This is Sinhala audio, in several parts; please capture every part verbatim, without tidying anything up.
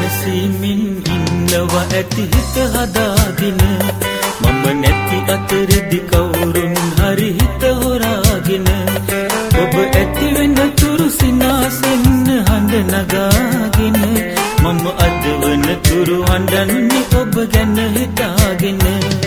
සැනසීමෙන් ඉන්නවා ඇති හිත හදාගෙන මම නැති අතරෙදි කවුරුන් හරි හිත හොරාගෙන ඔබ ඇති වෙන තුරු සිනාසෙන් හඬ නගාගෙන මම අද වන තුරු හඬන්නේ ඔබ ගැන හිතාගෙන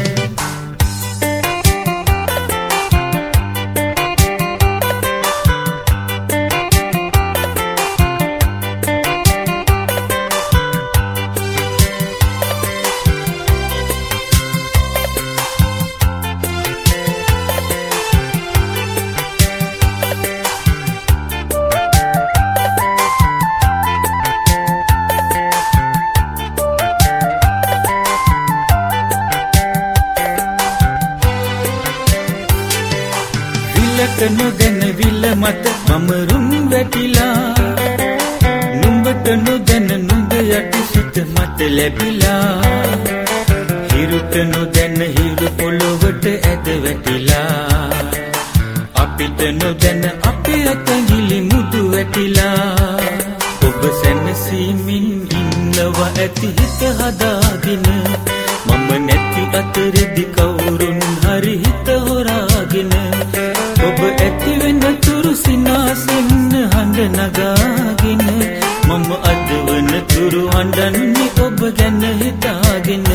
නොදැන විල මත මම රුම් වැටිලා නුඹට නොදැන නුඹ යටි සිත මට ලැබිලා හිරුට නොදැන හිරු පොළොවට ඇද වැටිලා අපිට නොදැන අපේ අතගිලි මුදු වැටිලා ඔබ සැනසීමෙන් ඉන්නවා ඇති හිත හදාගෙන මම නැති අතරෙදි කවුරුන් හරි හිත හොරාගෙන ඔබ ඇති වෙන තුරු සිනාසෙන් හඬ නගාගෙන මම අද වන තුරු හඬන්නේ ඔබ ගැන හිතාගෙන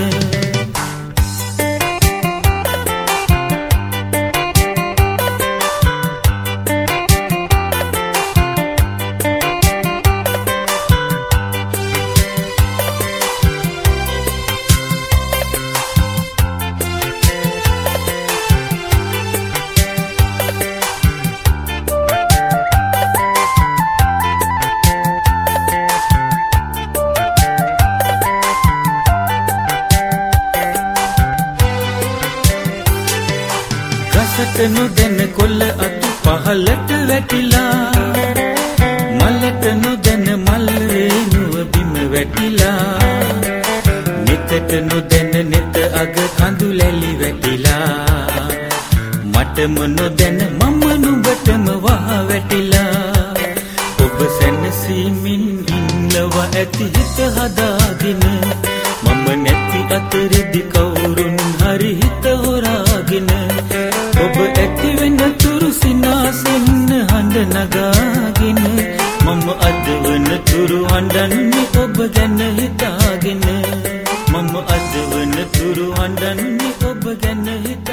ගසට නොදැන කොළ අතු පහලට වැටිලා මලට නොදැන මල් රේණුව බිම වැටිලා නෙතට නොදැන නෙත අග කඳු ලැලි වැටිලා මටම නොදැන මම නුඹටම වහ වැටිලා ඔබ සැනසීමෙන් ඉන්නවා ඇති හිත හදාගෙන මම නැති අතරෙදි කවුරුන් හරි හිත හොරාගෙන ඔබ ඇති වෙන තුරු සිනාසෙන් හඬ නගාගෙන මම අද වන තුරු හඬන්නේ ඔබ ගැන හිතාගෙන මම අද වන තුරු හඬන්නේ ඔබ ගැන හිතාගෙන